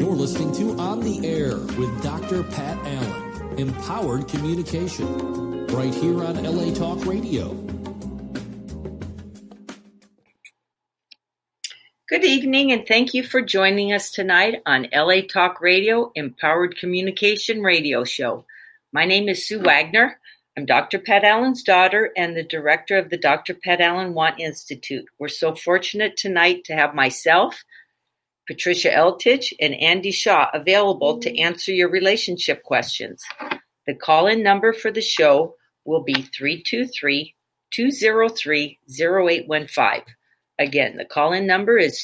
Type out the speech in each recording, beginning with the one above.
You're listening to On the Air with Dr. Pat Allen, Empowered Communication, right here on LA Talk Radio. Good evening, and thank you for joining us tonight on LA Talk Radio, Empowered Communication Radio Show. My name is Sue Wagner. I'm Dr. Pat Allen's daughter and the director of the Dr. Pat Allen Want Institute. We're so fortunate tonight to have myself, Patricia Eltich, and Andy Shaw available to answer your relationship questions. The call-in number for the show will be 323-203-0815. Again, the call-in number is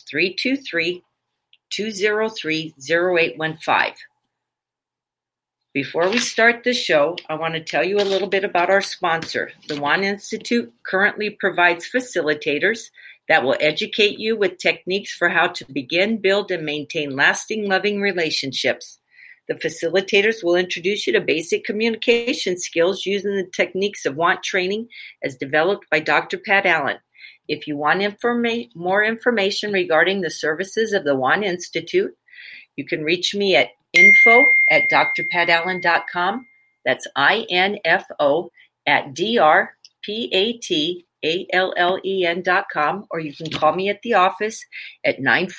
323-203-0815. Before we start the show, I want to tell you a little bit about our sponsor. The Want Institute currently provides facilitators that will educate you with techniques for how to begin, build, and maintain lasting, loving relationships. The facilitators will introduce you to basic communication skills using the techniques of Want training as developed by Dr. Pat Allen. If you want more information regarding the services of the Want Institute, you can reach me at info@drpatallen.com. That's INFO at DRPATALLEN.com, or you can call me at the office at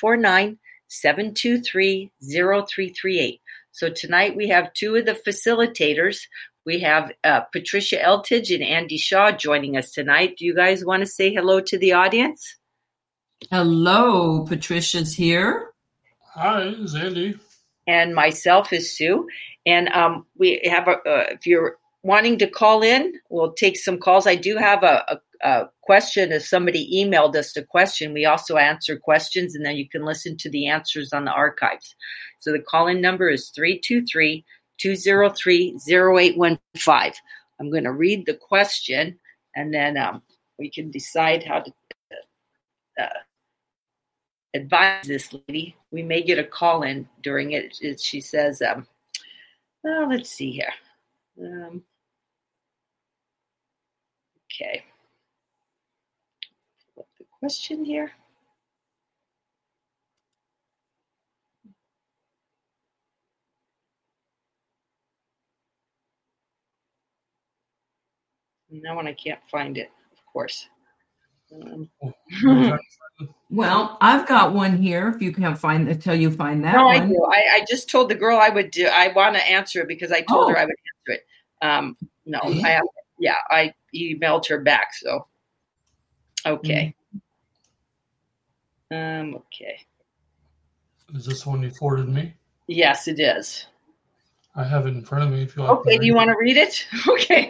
949-723-0338. So tonight we have two of the facilitators. We have Patricia Eltich and Andy Shaw joining us tonight. Do you guys want to say hello to the audience? Hello, Patricia's here. Hi, it's Andy. And myself is Sue. And we have, if you're wanting to call in, we'll take some calls. I do have a question. If somebody emailed us a question, we also answer questions, and then you can listen to the answers on the archives. So the call-in number is 323-203-0815. I'm going to read the question, and then we can decide how to advise this lady. We may get a call in during it. She says, well, let's see here. Okay. What's the question here? Now when I can't find it, of course. Well, I've got one here. If you can't find it, till you find that one. No, I do. I just told the girl I would do. I want to answer it because I told her I would answer it. No, I have. Yeah, I emailed her back. So, okay. Okay. Is this the one you forwarded me? Yes, it is. I have it in front of me. If you want. Okay. Do you want to read it? Okay.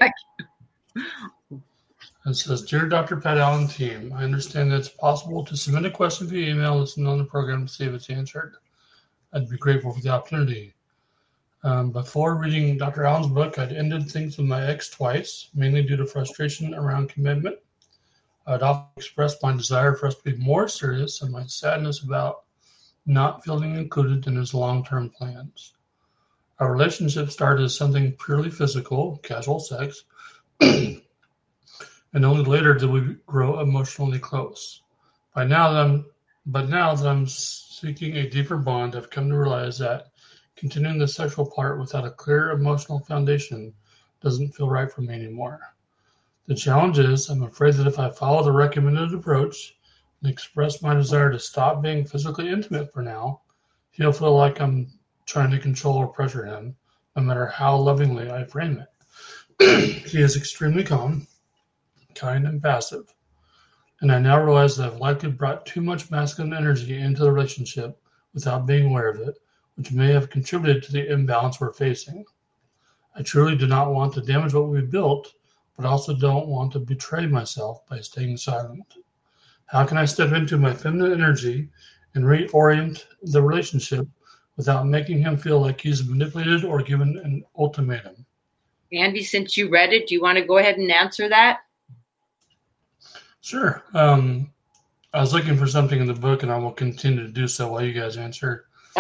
It says, Dear Dr. Pat Allen team, I understand that it's possible to submit a question via email, listen on the program to see if it's answered. I'd be grateful for the opportunity. Before reading Dr. Allen's book, I'd ended things with my ex twice, mainly due to frustration around commitment. I'd often expressed my desire for us to be more serious and my sadness about not feeling included in his long-term plans. Our relationship started as something purely physical, casual sex, and only later did we grow emotionally close. But now that I'm seeking a deeper bond, I've come to realize that continuing the sexual part without a clear emotional foundation doesn't feel right for me anymore. The challenge is, I'm afraid that if I follow the recommended approach and express my desire to stop being physically intimate for now, he'll feel like I'm trying to control or pressure him, no matter how lovingly I frame it. He is extremely calm, kind, and passive, and I now realize that I've likely brought too much masculine energy into the relationship without being aware of it, which may have contributed to the imbalance we're facing. I truly do not want to damage what we've built, but also don't want to betray myself by staying silent. How can I step into my feminine energy and reorient the relationship without making him feel like he's manipulated or given an ultimatum? Andy, since you read it, do you want to go ahead and answer that? Sure. I was looking for something in the book, and I will continue to do so while you guys answer.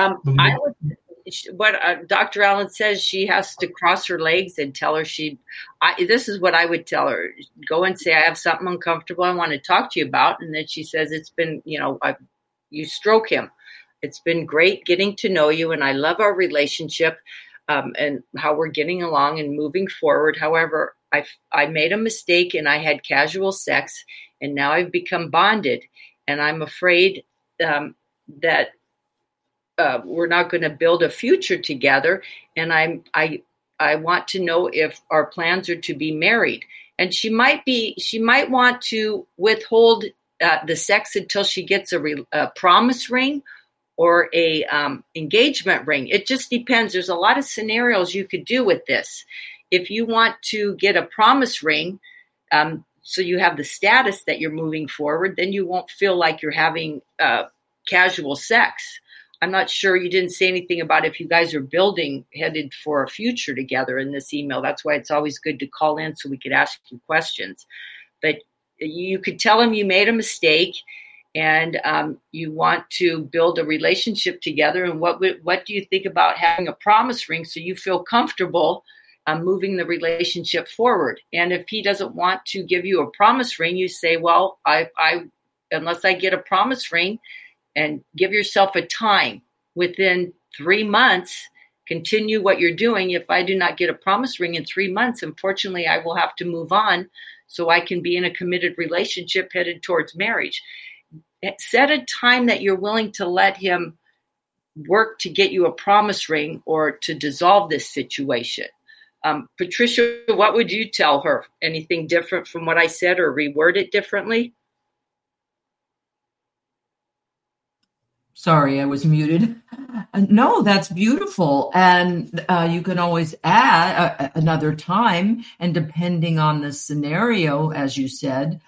What Dr. Allen says, she has to cross her legs and tell her this is what I would tell her. Go and say, I have something uncomfortable I want to talk to you about. And then she says, it's been, you stroke him. It's been great getting to know you, and I love our relationship and how we're getting along and moving forward. However, I made a mistake and I had casual sex, and now I've become bonded, and I'm afraid that we're not going to build a future together. And I want to know if our plans are to be married. And she might want to withhold the sex until she gets a promise ring or a engagement ring. It just depends. There's a lot of scenarios you could do with this. If you want to get a promise ring, so you have the status that you're moving forward, then you won't feel like you're having casual sex. I'm not sure, you didn't say anything about if you guys are headed for a future together in this email. That's why it's always good to call in so we could ask you questions. But you could tell him you made a mistake and you want to build a relationship together. And what do you think about having a promise ring so you feel comfortable moving the relationship forward? And if he doesn't want to give you a promise ring, you say, well, I unless I get a promise ring, and give yourself a time within 3 months, continue what you're doing. If I do not get a promise ring in 3 months, unfortunately, I will have to move on so I can be in a committed relationship headed towards marriage. Set a time that you're willing to let him work to get you a promise ring or to dissolve this situation. Patricia, what would you tell her? Anything different from what I said or reword it differently? Sorry, I was muted. No, that's beautiful. And you can always add another time. And depending on the scenario, as you said,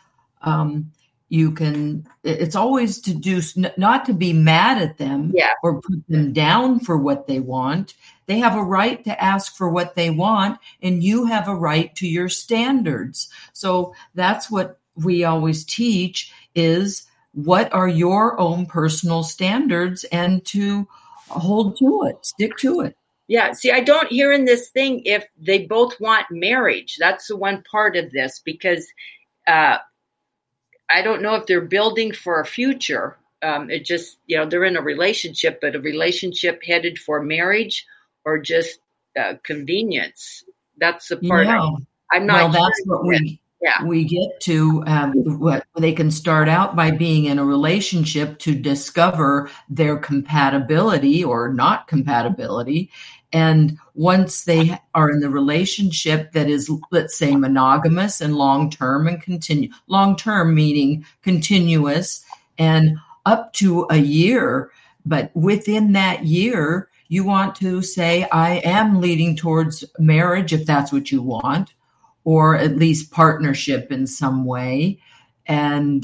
it's always to do, not to be mad at them or put them down for what they want. They have a right to ask for what they want, and you have a right to your standards. So that's what we always teach is, what are your own personal standards, and to hold to it, stick to it. Yeah. See, I don't hear in this thing if they both want marriage. That's the one part of this, because I don't know if they're building for a future. It just, they're in a relationship, but a relationship headed for marriage or just convenience. That's the part I'm not sure. That's what we get to. What they can start out by being in a relationship to discover their compatibility or not compatibility. And once they are in the relationship that is, let's say, monogamous and long-term and long-term meaning continuous and up to a year, but within that year, you want to say, I am leading towards marriage if that's what you want, or at least partnership in some way, and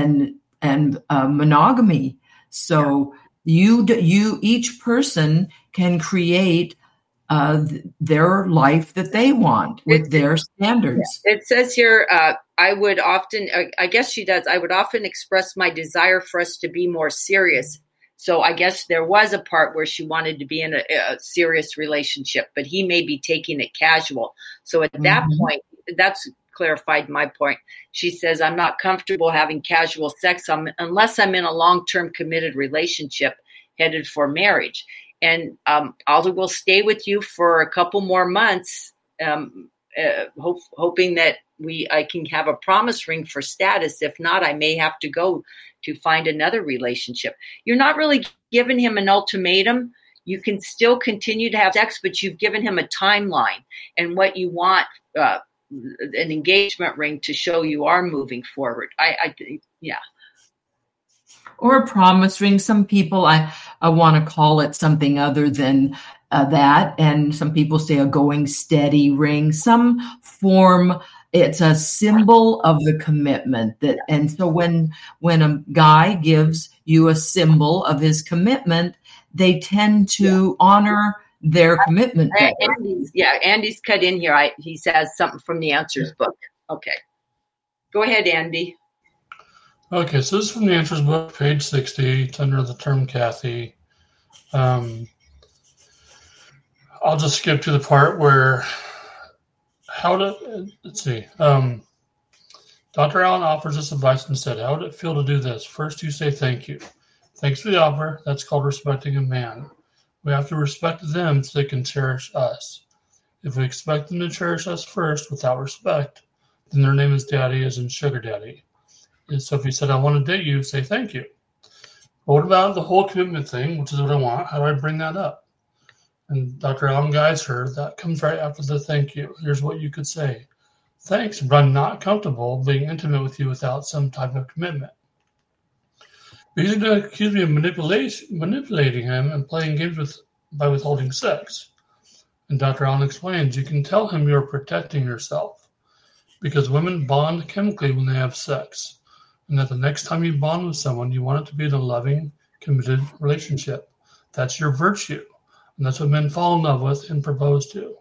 monogamy. So you each person can create their life that they want with their standards. It says here, I would often, I guess she does, I would often express my desire for us to be more serious. So I guess there was a part where she wanted to be in a serious relationship, but he may be taking it casual. So at that point, that's clarified my point. She says, I'm not comfortable having casual sex unless I'm in a long-term committed relationship headed for marriage. And I will stay with you for a couple more months, hoping that I can have a promise ring for status. If not, I may have to go to find another relationship. You're not really giving him an ultimatum. You can still continue to have sex, but you've given him a timeline and what you want, an engagement ring to show you are moving forward. I think. Or a promise ring. Some people, I want to call it something other than that. And some people say a going steady ring, some form. It's a symbol of the commitment and so when a guy gives you a symbol of his commitment, they tend to honor their commitment. Andy's cut in here. He says something from the Answers book. Okay. Go ahead, Andy. Okay, so this is from the Answers book, page 60. It's under the term Kathy. I'll just skip to the part where let's see. Dr. Allen offers this advice instead. How would it feel to do this? First, you say thank you. Thanks for the offer. That's called respecting a man. We have to respect them so they can cherish us. If we expect them to cherish us first without respect, then their name is daddy, as in sugar daddy. And so if he said, I want to date you, say thank you. But what about the whole commitment thing, which is what I want? How do I bring that up? And Dr. Allen guides her. That comes right after the thank you. Here's what you could say. Thanks, but I'm not comfortable being intimate with you without some type of commitment. He's going to accuse me of manipulating him and playing games by withholding sex. And Dr. Allen explains, you can tell him you're protecting yourself because women bond chemically when they have sex. And that the next time you bond with someone, you want it to be in a loving, committed relationship. That's your virtue. And that's what men fall in love with and propose to.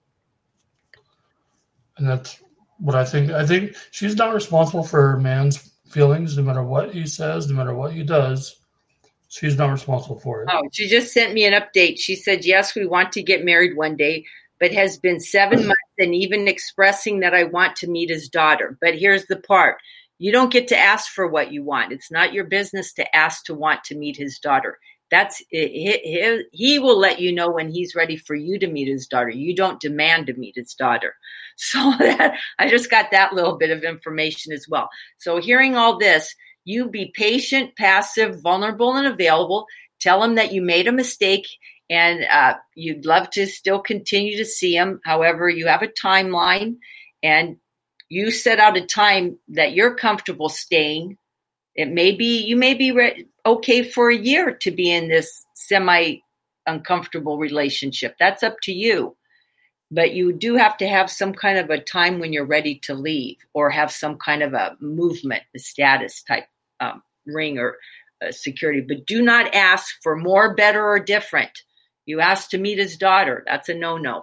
And that's what I think. I think she's not responsible for a man's feelings, no matter what he says, no matter what he does. She's not responsible for it. Oh, she just sent me an update. She said, yes, we want to get married one day, but has been 7 months and even expressing that I want to meet his daughter. But here's the part. You don't get to ask for what you want. It's not your business to ask to want to meet his daughter. That's he will let you know when he's ready for you to meet his daughter. You don't demand to meet his daughter. So I just got that little bit of information as well. So hearing all this, you be patient, passive, vulnerable, and available. Tell him that you made a mistake and you'd love to still continue to see him. However, you have a timeline and you set out a time that you're comfortable staying. It may be, you may be okay for a year to be in this semi-uncomfortable relationship. That's up to you. But you do have to have some kind of a time when you're ready to leave or have some kind of a movement, a status type ring or security. But do not ask for more, better, or different. You ask to meet his daughter. That's a no-no.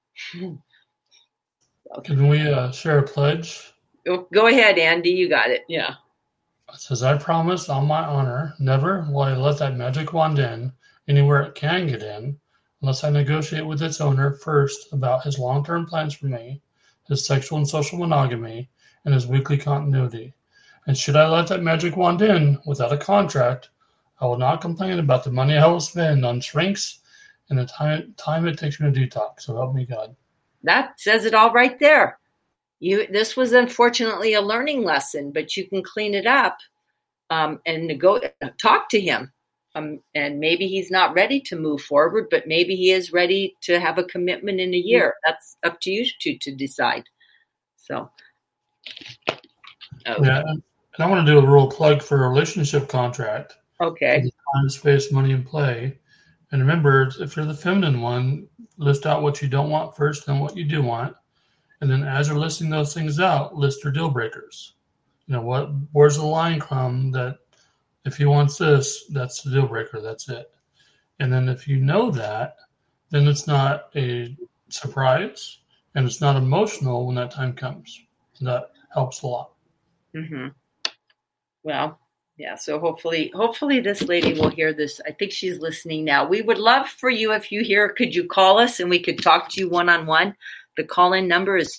Can we share a pledge? Go ahead, Andy. You got it. Yeah. It says, I promise on my honor, never will I let that magic wand in anywhere it can get in, unless I negotiate with its owner first about his long-term plans for me, his sexual and social monogamy, and his weekly continuity. And should I let that magic wand in without a contract, I will not complain about the money I will spend on shrinks and the time it takes me to detox. So help me God. That says it all right there. This was unfortunately a learning lesson, but you can clean it up and go talk to him. And maybe he's not ready to move forward, but maybe he is ready to have a commitment in a year. That's up to you to decide. So, okay. Yeah, and I want to do a real plug for a relationship contract. Okay. Time, space, money, and play. And remember, if you're the feminine one, list out what you don't want first and what you do want. And then as you're listing those things out, list your deal breakers. You know, where's the line come that if he wants this, that's the deal breaker, that's it. And then if you know that, then it's not a surprise and it's not emotional when that time comes. And that helps a lot. Mm-hmm. Well, yeah, so hopefully this lady will hear this. I think she's listening now. We would love for you, if you hear, could you call us and we could talk to you one-on-one? The call-in number is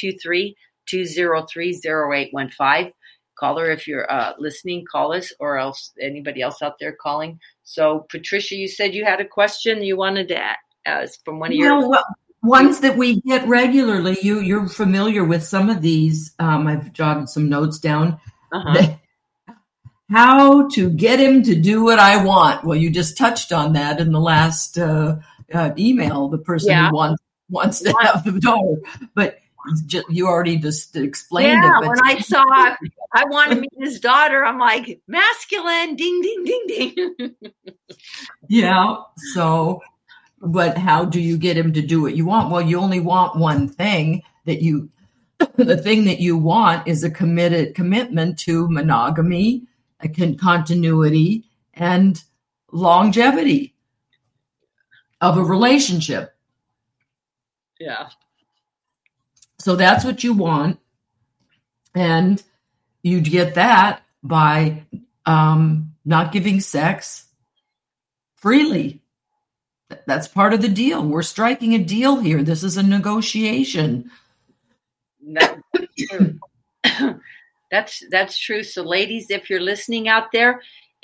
323-203-0815. Caller, if you're listening, call us, or else anybody else out there calling. So, Patricia, you said you had a question you wanted to ask from one of your... Ones that we get regularly. You're familiar with some of these. I've jotted some notes down. Uh-huh. How to get him to do what I want. Well, you just touched on that in the last email. The person who wants to have the daughter, but you already just explained it. Yeah, when I saw I want to meet his daughter, I'm like, masculine, ding, ding, ding, ding. Yeah. So, but how do you get him to do what you want? Well, you only want one thing the thing that you want is a commitment to monogamy, a continuity, and longevity of a relationship. Yeah. So that's what you want. And you get that by not giving sex freely. That's part of the deal. We're striking a deal here. This is a negotiation. That's true. That's true. So ladies, if you're listening out there,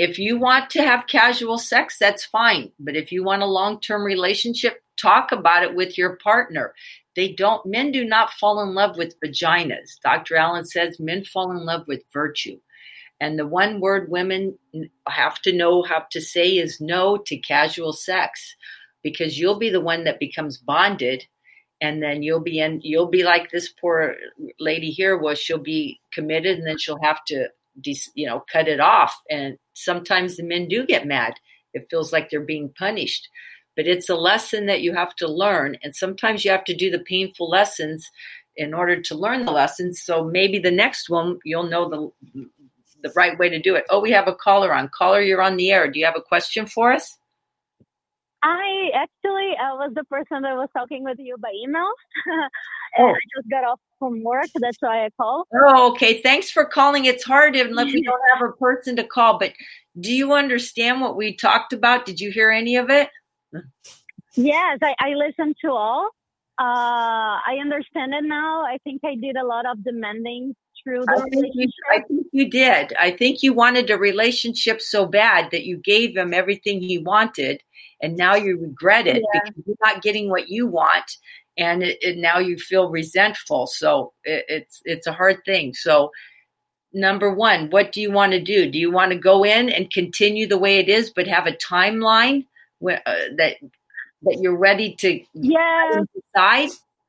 if you want to have casual sex, that's fine. But if you want a long-term relationship, talk about it with your partner. Men do not fall in love with vaginas. Dr. Allen says men fall in love with virtue. And the one word women have to know how to say is no to casual sex, because you'll be the one that becomes bonded. And then you'll be like this poor lady here was. She'll be committed and then she'll have to, cut it off. And sometimes the men do get mad. It feels like they're being punished. But it's a lesson that you have to learn. And sometimes you have to do the painful lessons in order to learn the lessons. So maybe the next one, you'll know the right way to do it. Oh, we have a caller on. Caller, you're on the air. Do you have a question for us? I was the person that was talking with you by email. Oh. I just got off from work. That's why I called. Oh, okay. Thanks for calling. It's hard if we don't have a person to call. But do you understand what we talked about? Did you hear any of it? Yes, I listened to all. I understand it now. I think I did a lot of demanding through the relationship. I think you did. I think you wanted a relationship so bad that you gave him everything he wanted, and now you regret it because you're not getting what you want, and now you feel resentful. So it's a hard thing. So number one, what do you want to do? Do you want to go in and continue the way it is, but have a timeline that you're ready to decide?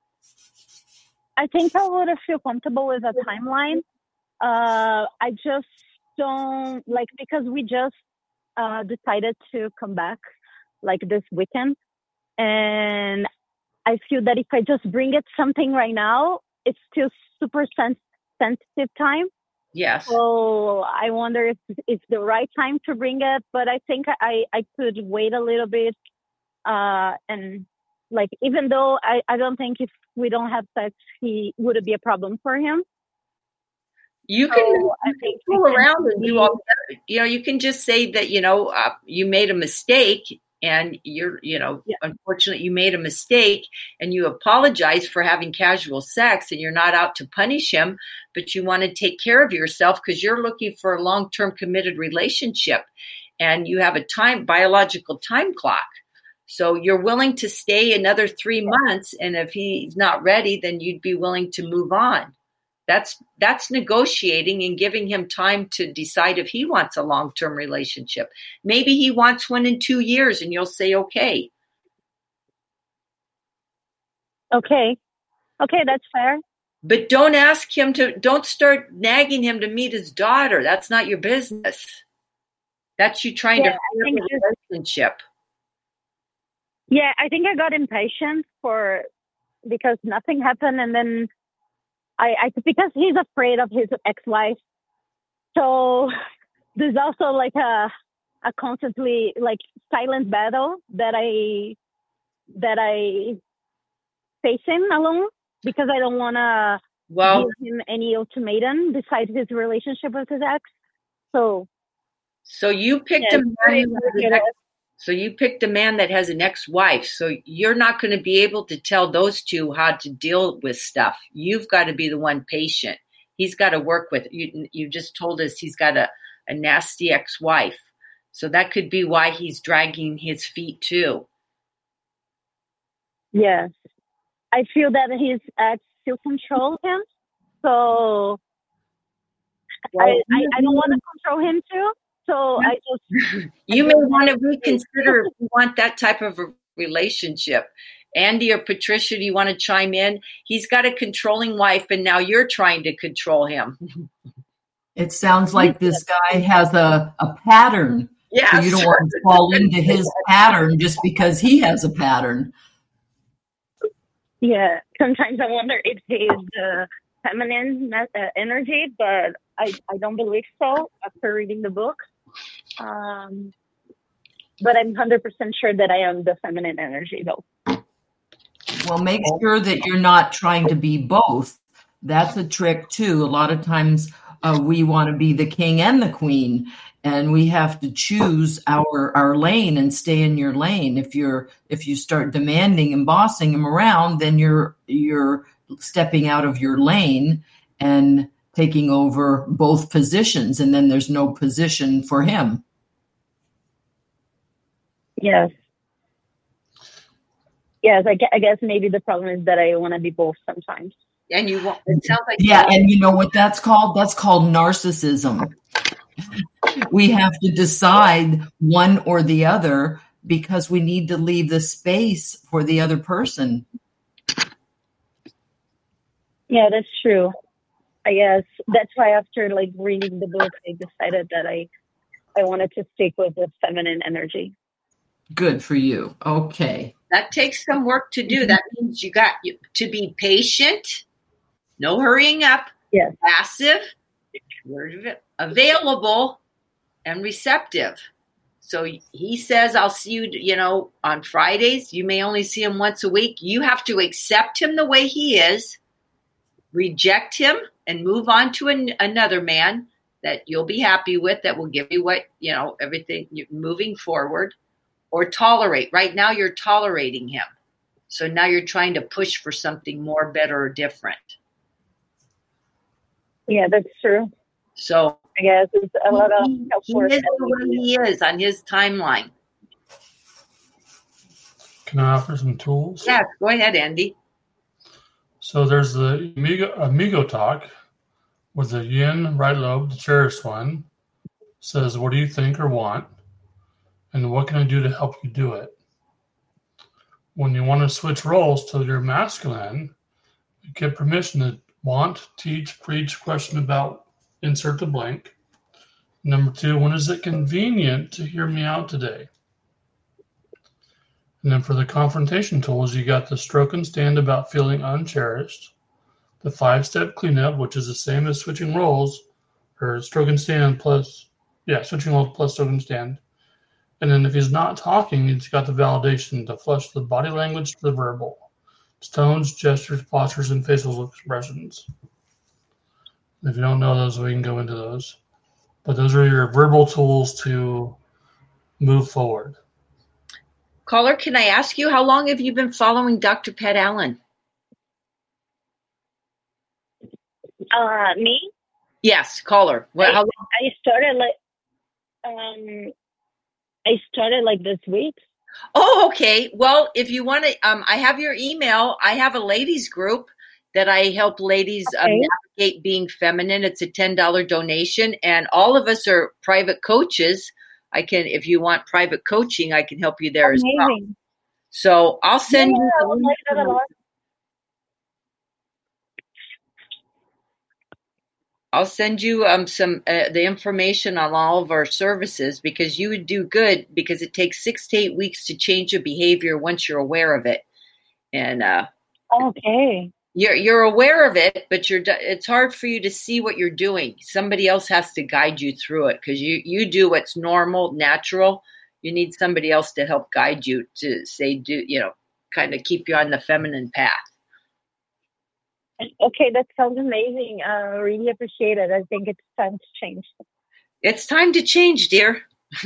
I think I would feel comfortable with a timeline. I just don't because we just decided to come back this weekend. And I feel that if I just bring it something right now, it's still super sensitive time. Yes. So I wonder if it's the right time to bring it, but I think I could wait a little bit. And even though I don't think if we don't have sex, would it be a problem for him? You can pull around and do all that. You can just say that, you made a mistake and unfortunately you made a mistake and you apologize for having casual sex and you're not out to punish him, but you want to take care of yourself because you're looking for a long-term committed relationship and you have a biological time clock. So you're willing to stay another 3 months, and if he's not ready, then you'd be willing to move on. That's negotiating and giving him time to decide if he wants a long-term relationship. Maybe he wants one in 2 years, and you'll say, okay. Okay, that's fair. But don't start nagging him to meet his daughter. That's not your business. That's you trying to free up a relationship. Yeah, I think I got impatient because nothing happened, and then because he's afraid of his ex-wife. So there's also a constantly silent battle that I facing alone because I don't want to give him any ultimatum besides his relationship with his ex. So you picked a man that has an ex-wife. So you're not going to be able to tell those two how to deal with stuff. You've got to be the one patient. He's got to work with you. You just told us he's got a nasty ex-wife. So that could be why he's dragging his feet too. Yes. I feel that his ex still controls him. So I don't want to control him too. So you may want to reconsider if you want that type of a relationship. Andy or Patricia, do you want to chime in? He's got a controlling wife, and now you're trying to control him. It sounds like this guy has a pattern. Yeah, so you don't want to fall into his pattern just because he has a pattern. Yeah, sometimes I wonder if he's the feminine energy, but I don't believe so after reading the book. But I'm 100% sure that I am the feminine energy, though. Well, make sure that you're not trying to be both. That's a trick, too. A lot of times we want to be the king and the queen, and we have to choose our lane and stay in your lane. If you start demanding and bossing him around, then you're stepping out of your lane and taking over both positions, and then there's no position for him. Yes. Yes, I guess maybe the problem is that I want to be both sometimes. And you want, it sounds like and you know what that's called? That's called narcissism. We have to decide one or the other because we need to leave the space for the other person. Yeah, that's true. I guess that's why after like reading the book, I decided that I wanted to stick with the feminine energy. Good for you. Okay. That takes some work to do. That means you got to be patient, no hurrying up, yes, passive, available, and receptive. So he says, I'll see you, on Fridays. You may only see him once a week. You have to accept him the way he is, reject him, and move on to another man that you'll be happy with, that will give you what, everything moving forward. Or tolerate. Right now you're tolerating him. So now you're trying to push for something more, better, or different. Yeah, that's true. So I guess it's a lot of he is the way he is on his timeline. Can I offer some tools? Yes, go ahead, Andy. So there's the Amigo talk with the yin right lobe, the cherished one, says, what do you think or want? And what can I do to help you do it? When you want to switch roles to your masculine, you get permission to want, teach, preach, question about, insert the blank. Number 2, when is it convenient to hear me out today? And then for the confrontation tools, you got the stroke and stand about feeling uncherished, the 5-step cleanup, which is the same as switching roles, or stroke and stand switching roles plus stroke and stand. And then if he's not talking, he's got the validation to flush the body language to the verbal. It's tones, gestures, postures, and facial expressions. If you don't know those, we can go into those. But those are your verbal tools to move forward. Caller, can I ask you, how long have you been following Dr. Pat Allen? Me? Yes, caller. How long? I started like this week. Oh, okay. Well, if you want to, I have your email. I have a ladies group that I help ladies navigate being feminine. It's a $10 donation, and all of us are private coaches. If you want private coaching, I can help you there as well. So I'll send you. I'll send you some the information on all of our services, because you would do good, because it takes 6 to 8 weeks to change your behavior once you're aware of it. And okay, you're aware of it, but it's hard for you to see what you're doing. Somebody else has to guide you through it, because you do what's normal, natural. You need somebody else to help guide you to say, kind of keep you on the feminine path. Okay, that sounds amazing. Really appreciate it. I think it's time to change. It's time to change, dear.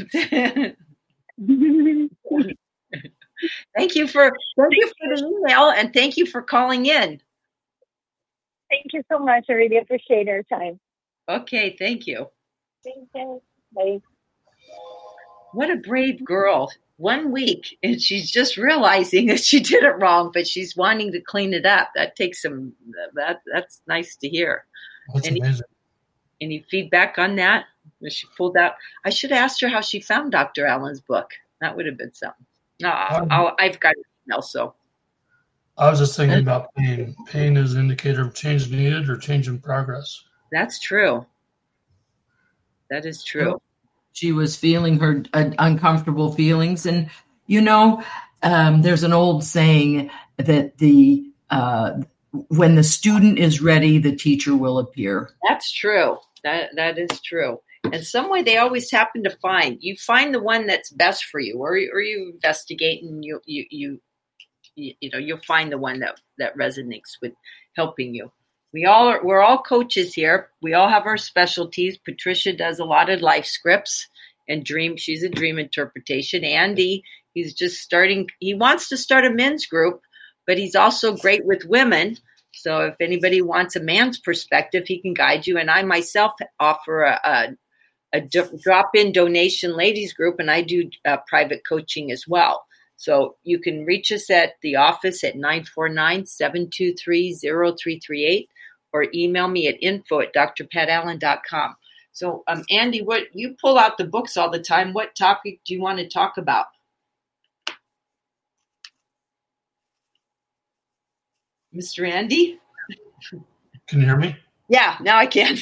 Thank you for the email, and thank you for calling in. Thank you so much. I really appreciate your time. Okay, thank you. Thank you. Bye. What a brave girl. 1 week, and she's just realizing that she did it wrong, but she's wanting to clean it up. That takes that's nice to hear. That's amazing. Any feedback on that? She pulled out. I should have asked her how she found Dr. Allen's book. That would have been something. No, I've got it now. So I was just thinking about pain. Pain is an indicator of change needed or change in progress. That's true. That is true. She was feeling her uncomfortable feelings. And, there's an old saying that when the student is ready, the teacher will appear. That's true. That is true. And some way they always happen to find. You find the one that's best for you, or you investigate, and you'll find the one that resonates with helping you. We're all coaches here. We all have our specialties. Patricia does a lot of life scripts and dream. She's a dream interpretation. Andy, he's just starting. He wants to start a men's group, but he's also great with women. So if anybody wants a man's perspective, he can guide you. And I myself offer a drop-in donation ladies group, and I do private coaching as well. So you can reach us at the office at 949-723-0338 or email me at info@drpatallen.com. So, Andy, what you pull out the books all the time. What topic do you want to talk about? Mr. Andy? Can you hear me? Yeah, now I can.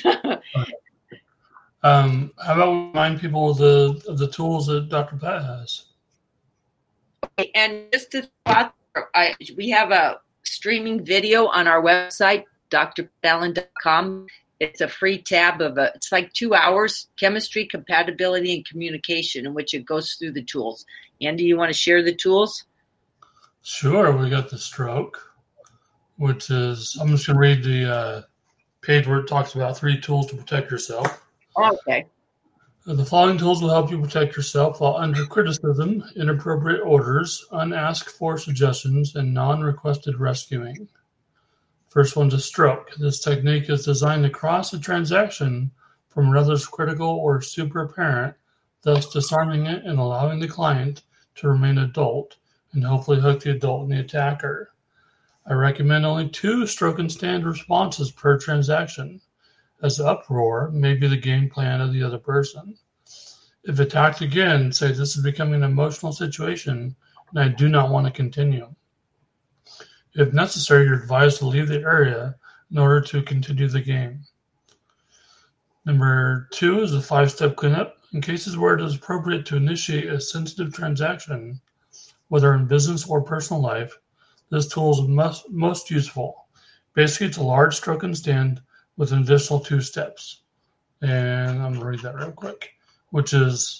How about we remind people of the tools that Dr. Pat has? Okay, and just to we have a streaming video on our website, drpatallen.com. It's a free tab it's like 2 hours, chemistry, compatibility, and communication, in which it goes through the tools. Andy, you want to share the tools? Sure. We got the stroke, which is, I'm just going to read the page where it talks about 3 tools to protect yourself. Okay. The following tools will help you protect yourself while under criticism, inappropriate orders, unasked for suggestions, and non-requested rescuing. First one's a stroke. This technique is designed to cross a transaction from others critical or super apparent, thus disarming it and allowing the client to remain adult and hopefully hook the adult and the attacker. I recommend only 2 stroke and stand responses per transaction, as uproar may be the game plan of the other person. If attacked again, say this is becoming an emotional situation and I do not want to continue. If necessary, you're advised to leave the area in order to continue the game. Number 2 is a 5-step cleanup. In cases where it is appropriate to initiate a sensitive transaction, whether in business or personal life, this tool is most useful. Basically, it's a large stroke and stand with an additional 2 steps. And I'm going to read that real quick, which is,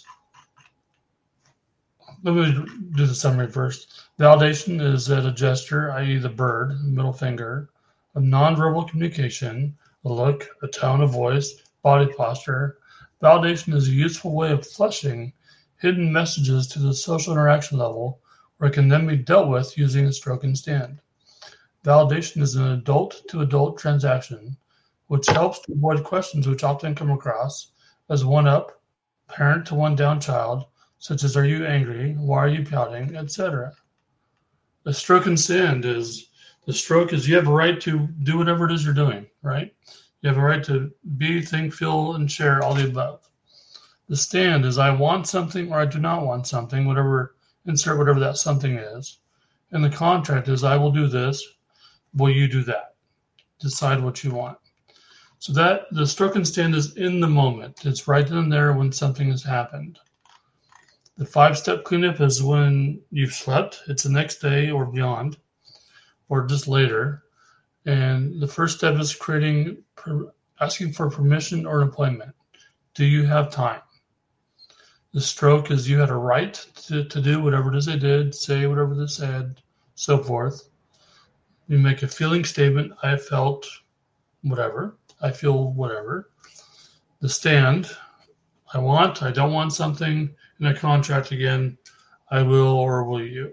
let me do the summary first. Validation is that a gesture, i.e. the bird, middle finger, of nonverbal communication, a look, a tone of voice, body posture. Validation is a useful way of flushing hidden messages to the social interaction level, where it can then be dealt with using a stroke and stand. Validation is an adult-to-adult transaction, which helps to avoid questions which often come across as one-up, parent to one-down child, such as, are you angry, why are you pouting, etc. The stroke and stand is, the stroke is you have a right to do whatever it is you're doing, right? You have a right to be, think, feel, and share all the above. The stand is I want something or I do not want something, insert whatever that something is. And the contract is I will do this, will you do that? Decide what you want. So that the stroke and stand is in the moment. It's right in there when something has happened. The 5-step cleanup is when you've slept. It's the next day or beyond, or just later. And the first step is asking for permission or an appointment. Do you have time? The stroke is you had a right to do whatever it is they did, say whatever they said, so forth. You make a feeling statement. I felt whatever. I feel whatever. The stand, I don't want something. In a contract again, I will or will you.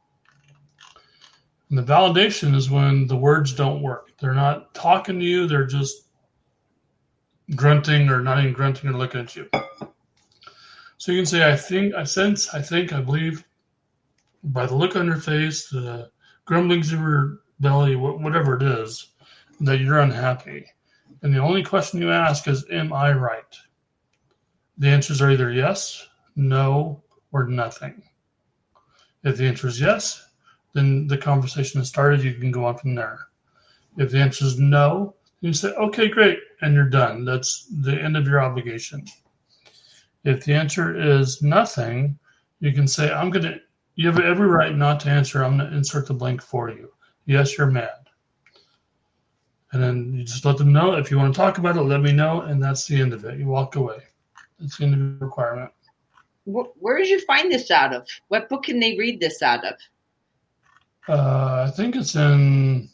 And the validation is when the words don't work. They're not talking to you. They're just grunting or not even grunting or looking at you. So you can say, I think, I sense, I think, I believe, by the look on your face, the grumblings of your belly, whatever it is, that you're unhappy. And the only question you ask is, am I right? The answers are either yes, no, or nothing. If the answer is yes, then the conversation has started. You can go on from there. If the answer is no, you say, okay, great, and you're done. That's the end of your obligation. If the answer is nothing, you can say, you have every right not to answer. I'm going to insert the blank for you. Yes, you're mad. And then you just let them know. If you want to talk about it, let me know, and that's the end of it. You walk away. That's the end of your requirement. Where did you find this out of? What book can they read this out of? I think it's in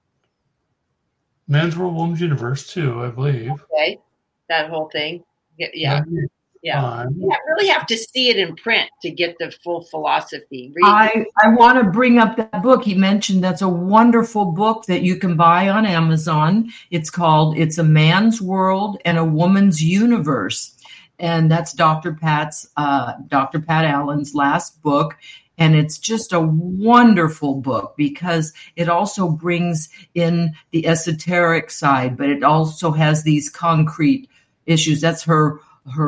Man's World, Woman's Universe, too, I believe. Okay, that whole thing. Yeah. You really have to see it in print to get the full philosophy. I want to bring up that book he mentioned. That's a wonderful book that you can buy on Amazon. It's called It's a Man's World and a Woman's Universe. and that's Dr. Pat Allen's last book. And it's just a wonderful book because it also brings in the esoteric side, but it also has these concrete issues. That's her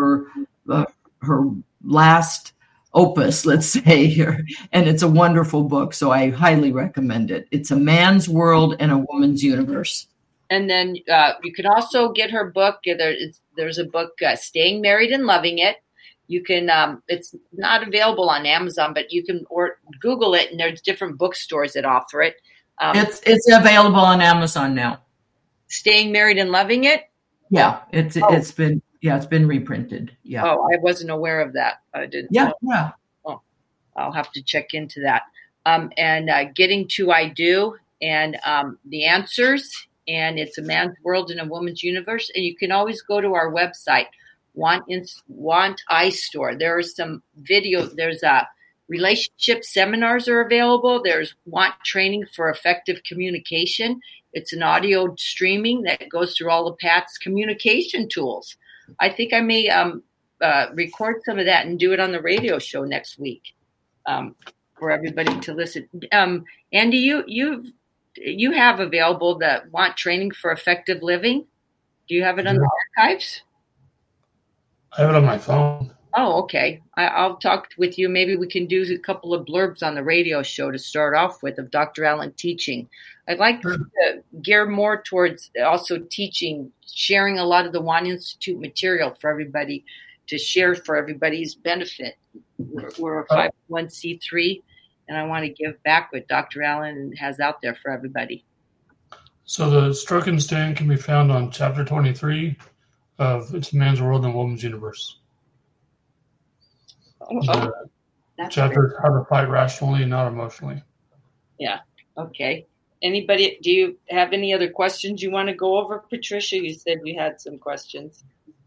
last opus, let's say here. And it's a wonderful book. So I highly recommend it. It's A Man's World and a Woman's Universe. And then you can also get her book. There's a book, Staying Married and Loving It. You can, it's not available on Amazon, but you can or Google it, and there's different bookstores that offer it. It's available on Amazon now. Staying Married and Loving It. Yeah, it's been reprinted. Yeah. Oh, I wasn't aware of that. I didn't. Yeah. Oh, I'll have to check into that. And Getting to I Do and The Answers, and it's A Man's World and a Woman's Universe. And you can always go to our website. Want iStore. There are some videos. There's relationship seminars are available. There's Want Training for Effective Communication. It's an audio streaming that goes through all of Pat's communication tools. I think I may record some of that and do it on the radio show next week for everybody to listen. Andy, you have available the Want Training for Effective Living. Do you have it on the archives? I have it on my phone. Oh, okay. I'll talk with you. Maybe we can do a couple of blurbs on the radio show to start off with of Dr. Allen teaching. I'd like to gear more towards also teaching, sharing a lot of the Want Institute material for everybody to share for everybody's benefit. We're a 501c3, and I want to give back what Dr. Allen has out there for everybody. So the Stroke and Stand can be found on chapter 23 of It's a Man's World and a Woman's Universe. Chapter How to Fight Rationally and Not Emotionally. Yeah. Okay. Anybody, do you have any other questions you want to go over, Patricia? You said you had some questions.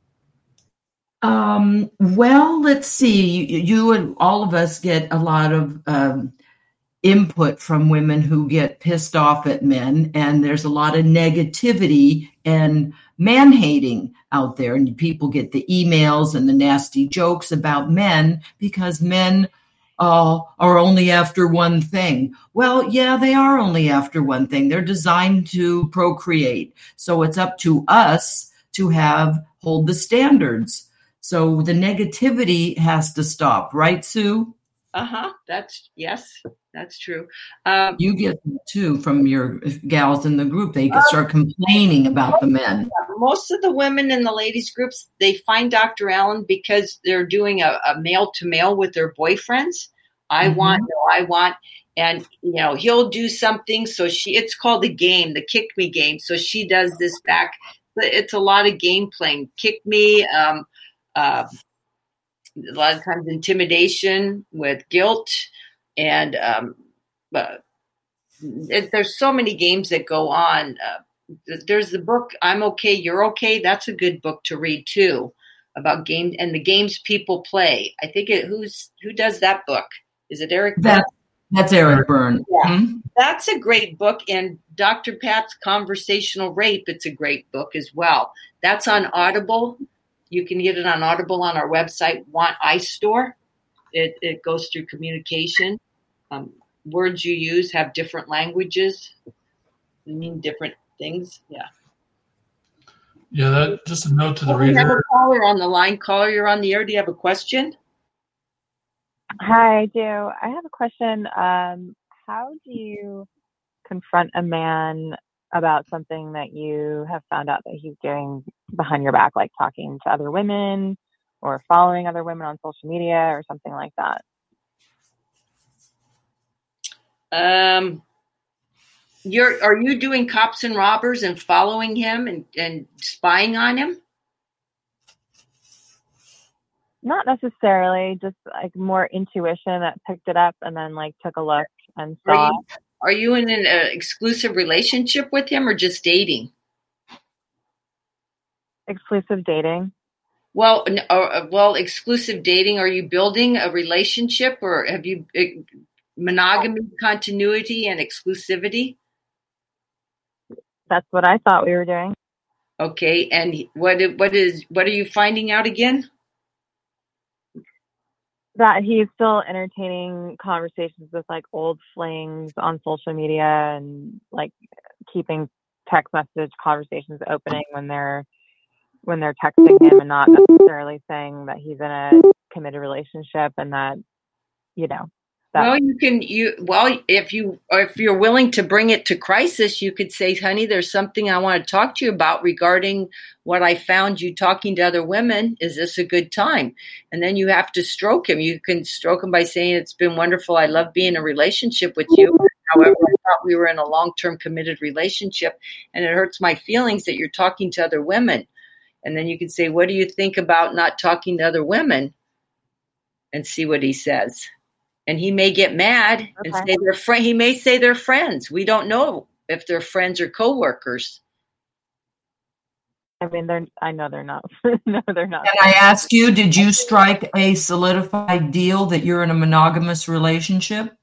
Well, let's see. You and all of us get a lot of input from women who get pissed off at men, and there's a lot of negativity and man-hating out there, and people get the emails and the nasty jokes about men because men are only after one thing. Well, yeah, they are only after one thing. They're designed to procreate. So it's up to us to hold the standards. So the negativity has to stop, right, Sue? That's true. You get them too from your gals in the group. They start complaining about the men. Most of the women in the ladies groups, they find Dr. Allen because they're doing a male to male with their boyfriends. I want, and he'll do something. So it's called a game, the kick me game. So she does this back. It's a lot of game playing. Kick me. A lot of times intimidation with guilt. And there's so many games that go on. There's the book, I'm Okay, You're Okay. That's a good book to read too, about games and the games people play. I think who does that book? Is it Eric Byrne? That's Eric Byrne. Yeah. Mm-hmm. That's a great book. And Dr. Pat's Conversational Rape, it's a great book as well. That's on Audible. You can get it on Audible on our website, Want iStore. It goes through communication. Words you use have different languages. They mean different things. Yeah. Yeah, that just a note to the reader. We have a caller on the line. Caller, you're on the air. Do you have a question? Hi, I do. I have a question. How do you confront a man about something that you have found out that he's doing behind your back, like talking to other women or following other women on social media or something like that? Are you doing cops and robbers and following him and spying on him? Not necessarily, just like more intuition that picked it up and then like took a look and saw. Are you in an exclusive relationship with him or just dating? Exclusive dating. Well, exclusive dating. Are you building a relationship or have you monogamy, continuity, and exclusivity? That's what I thought we were doing. Okay, and what are you finding out again? that he's still entertaining conversations with like old flings on social media and like keeping text message conversations opening when they're texting him and not necessarily saying that he's in a committed relationship and that, you know, that. Well, if you're willing to bring it to crisis, you could say, honey, there's something I want to talk to you about regarding what I found you talking to other women. Is this a good time? And then you have to stroke him. You can stroke him by saying, it's been wonderful. I love being in a relationship with you. However, I thought we were in a long-term committed relationship, and it hurts my feelings that you're talking to other women. And then you can say, what do you think about not talking to other women? And see what he says. And he may get mad and say they're friends. He may say they're friends. We don't know if they're friends or coworkers. I mean, I know they're not. No, they're not. Can I ask you, did you strike a solidified deal that you're in a monogamous relationship?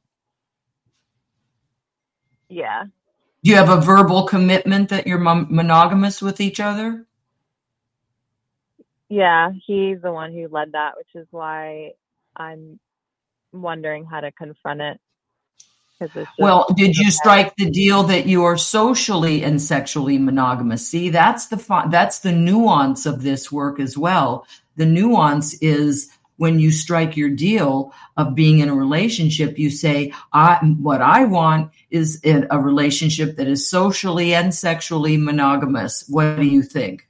Yeah. Do you have a verbal commitment that you're monogamous with each other? Yeah, he's the one who led that, which is why I'm wondering how to confront it. Well, did you strike the deal that you are socially and sexually monogamous? See, that's the nuance of this work as well. The nuance is when you strike your deal of being in a relationship, you say, what I want is a relationship that is socially and sexually monogamous. What do you think?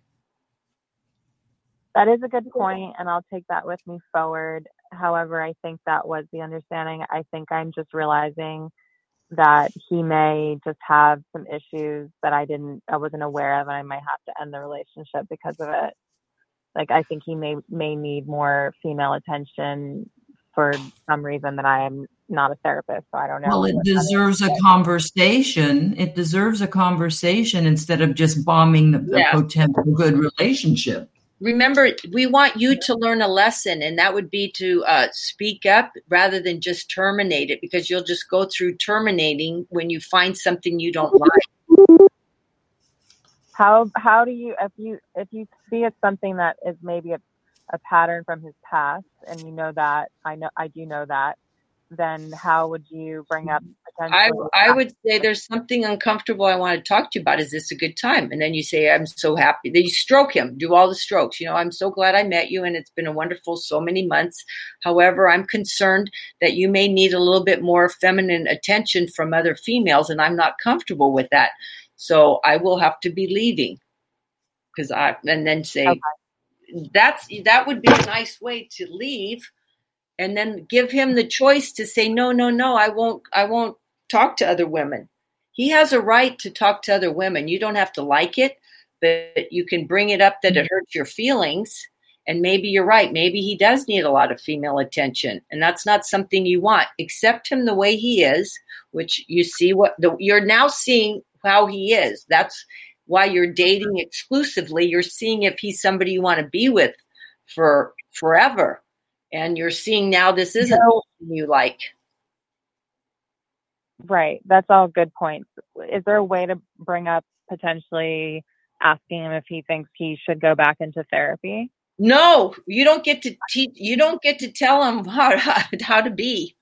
That is a good point, and I'll take that with me forward. However, I think that was the understanding. I think I'm just realizing that he may just have some issues that I wasn't aware of, and I might have to end the relationship because of it. Like, I think he may need more female attention for some reason that I am not a therapist, so I don't know. Well, it deserves a conversation. It deserves a conversation instead of just bombing the potential good relationship. Remember, we want you to learn a lesson, and that would be to speak up rather than just terminate it, because you'll just go through terminating when you find something you don't like. How do you, if you see it's something that is maybe a pattern from his past, and you know that, I do know that, then how would you bring up potentially? I would say there's something uncomfortable I want to talk to you about. Is this a good time? And then you say, I'm so happy. Then you stroke him, do all the strokes. I'm so glad I met you, and it's been a wonderful so many months. However, I'm concerned that you may need a little bit more feminine attention from other females, and I'm not comfortable with that. So I will have to be leaving. And then say, okay. That would be a nice way to leave. And then give him the choice to say, no, I won't talk to other women. He has a right to talk to other women. You don't have to like it, but you can bring it up that it hurts your feelings. And maybe you're right. Maybe he does need a lot of female attention. And that's not something you want. Accept him the way he is, which you see you're now seeing how he is. That's why you're dating exclusively. You're seeing if he's somebody you want to be with for forever. And you're seeing now this isn't something you like. Right. That's all good points. Is there a way to bring up potentially asking him if he thinks he should go back into therapy? No, you don't get to teach. You don't get to tell him how to be.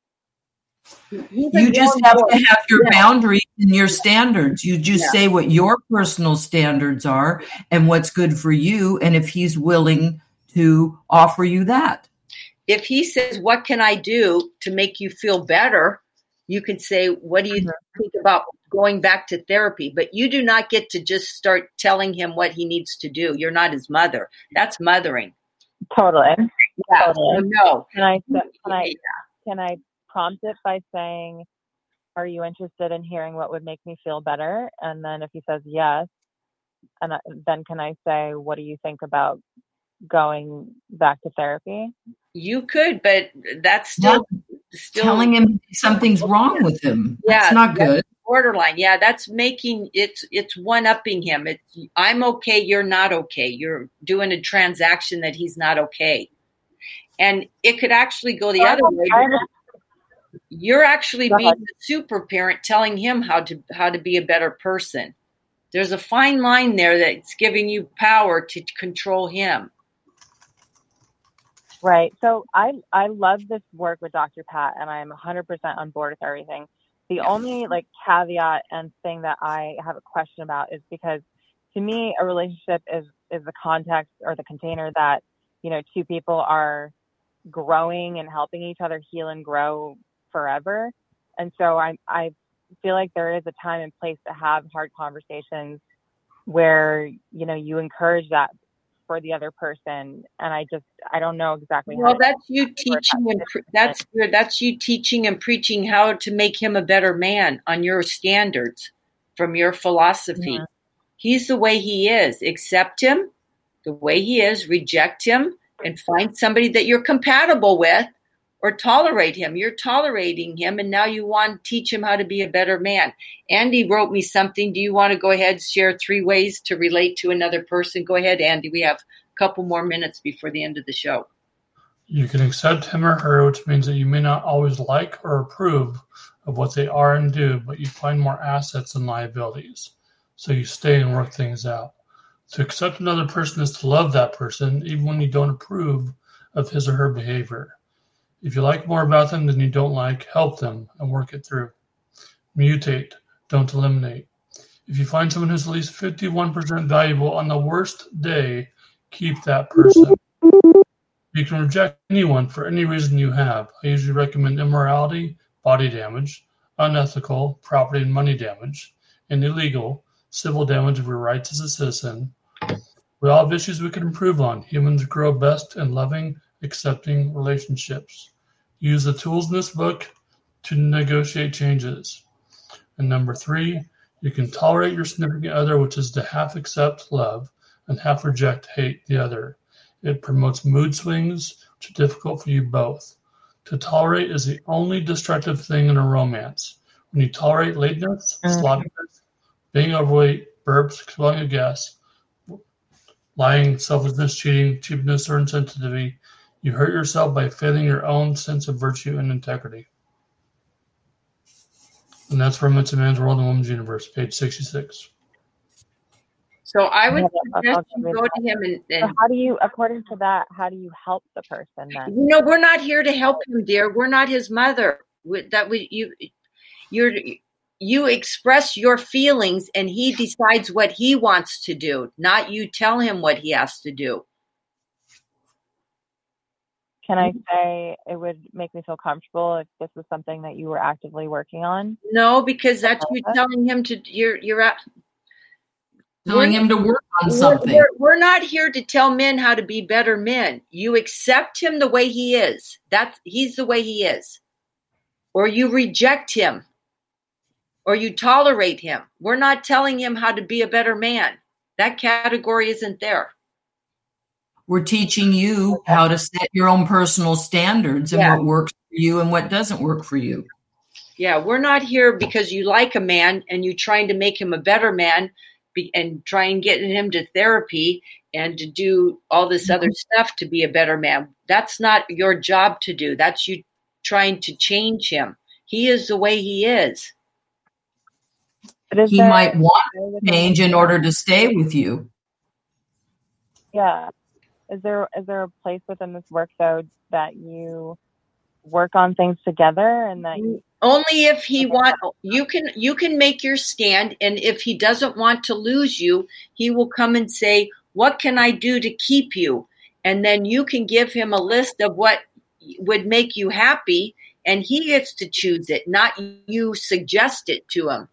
You just have to have your boundaries and your standards. You just say what your personal standards are and what's good for you. And if he's willing to offer you that. If he says, what can I do to make you feel better? You could say, what do you think about going back to therapy? But you do not get to just start telling him what he needs to do. You're not his mother. That's mothering. Totally. Yeah. Totally. No. Can I prompt it by saying, are you interested in hearing what would make me feel better? And then if he says yes, then can I say, what do you think about going back to therapy? You could, but that's still telling him something's wrong with him. That's not good. Borderline. Yeah, that's making it's one-upping him. I'm okay, you're not okay. You're doing a transaction that he's not okay. And it could actually go the other way. You're actually being the super parent, telling him how to be a better person. There's a fine line there that's giving you power to control him. Right. So I love this work with Dr. Pat, and I'm 100% on board with everything. The only like caveat and thing that I have a question about is because to me, a relationship is the context or the container that, you know, two people are growing and helping each other heal and grow forever. And so I feel like there is a time and place to have hard conversations where, you know, you encourage that for the other person. And I don't know exactly how. Well, that's you teaching and that's you teaching and preaching how to make him a better man on your standards from your philosophy. Mm-hmm. He's the way he is. Accept him the way he is, reject him, and find somebody that you're compatible with, or tolerate him. You're tolerating him, and now you want to teach him how to be a better man. Andy wrote me something. Do you want to go ahead and share 3 ways to relate to another person? Go ahead, Andy. We have a couple more minutes before the end of the show. You can accept him or her, which means that you may not always like or approve of what they are and do, but you find more assets than liabilities. So you stay and work things out. To accept another person is to love that person, even when you don't approve of his or her behavior. If you like more about them than you don't like, help them and work it through. Mutate, don't eliminate. If you find someone who's at least 51% valuable on the worst day, keep that person. You can reject anyone for any reason you have. I usually recommend immorality, body damage, unethical, property and money damage, and illegal, civil damage of your rights as a citizen. We all have issues we can improve on. Humans grow best in loving, accepting relationships. Use the tools in this book to negotiate changes. And number 3, you can tolerate your significant other, which is to half accept love and half reject hate the other. It promotes mood swings, which are difficult for you both. To tolerate is the only destructive thing in a romance. When you tolerate lateness, sloppiness, being overweight, burps, expelling a guest, lying, selfishness, cheating, cheapness, or insensitivity, you hurt yourself by failing your own sense of virtue and integrity. And that's from It's a Man's World and Woman's Universe, page 66. So I would suggest you go to him and so how do you, according to that, how do you help the person then? You know, we're not here to help him, dear. We're not his mother. You express your feelings and he decides what he wants to do, not you tell him what he has to do. Can I say it would make me feel comfortable if this was something that you were actively working on? No, because that's you telling him to, telling him to work on something. We're not here to tell men how to be better men. You accept him the way he is. He's the way he is. Or you reject him. Or you tolerate him. We're not telling him how to be a better man. That category isn't there. We're teaching you how to set your own personal standards and what works for you and what doesn't work for you. Yeah, we're not here because you like a man and you're trying to make him a better man and try and get him to therapy and to do all this other stuff to be a better man. That's not your job to do. That's you trying to change him. He is the way he is. He might want to change in order to stay with you. Yeah. Is there a place within this work though that you work on things together and that only if he you can make your stand, and if he doesn't want to lose you, he will come and say, what can I do to keep you? And then you can give him a list of what would make you happy, and he gets to choose it, not you suggest it to him.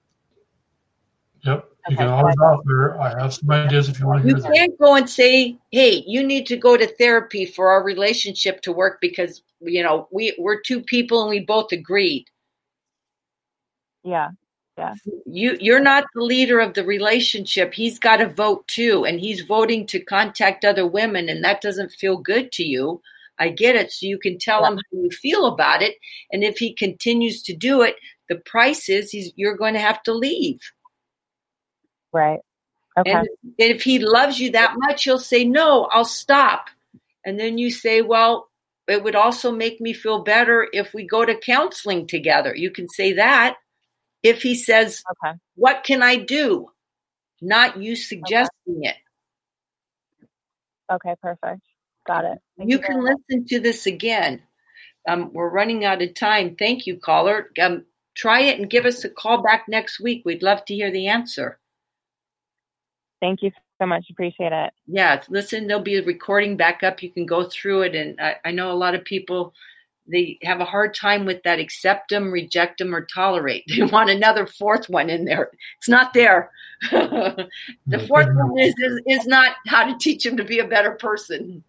Yep. You can always offer, I have some ideas if you want to hear them. You can't go and say, hey, you need to go to therapy for our relationship to work because, we're two people and we both agreed. Yeah. Yeah. You're not the leader of the relationship. He's got to vote too. And he's voting to contact other women, and that doesn't feel good to you. I get it. So you can tell him how you feel about it. And if he continues to do it, the price is you're going to have to leave. Right. Okay. And if he loves you that much, he'll say, no, I'll stop. And then you say, well, it would also make me feel better if we go to counseling together. You can say that. If he says, what can I do? Not you suggesting it. Okay, perfect. Got it. You can listen to this again. We're running out of time. Thank you, caller. Try it and give us a call back next week. We'd love to hear the answer. Thank you so much. Appreciate it. Yeah, listen, there'll be a recording back up. You can go through it. And I know a lot of people, they have a hard time with that accept them, reject them, or tolerate. They want another fourth one in there. It's not there. The fourth one is not how to teach them to be a better person.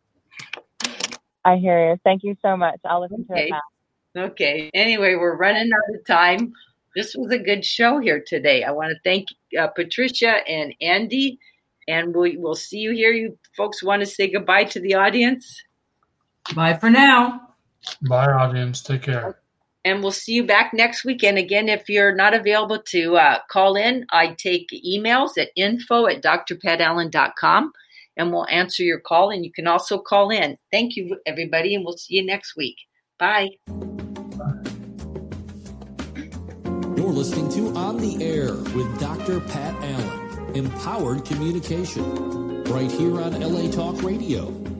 I hear you. Thank you so much. I'll listen to it now. Okay. Anyway, we're running out of time. This was a good show here today. I want to thank Patricia and Andy, and we'll see you here. You folks want to say goodbye to the audience? Bye for now. Bye, audience. Take care. And we'll see you back next week. And again, if you're not available to call in, I take emails at info@drpatallen.com, and we'll answer your call. And you can also call in. Thank you, everybody, and we'll see you next week. Bye. You're listening to On the Air with Dr. Pat Allen. Empowered communication. Right here on LA Talk Radio.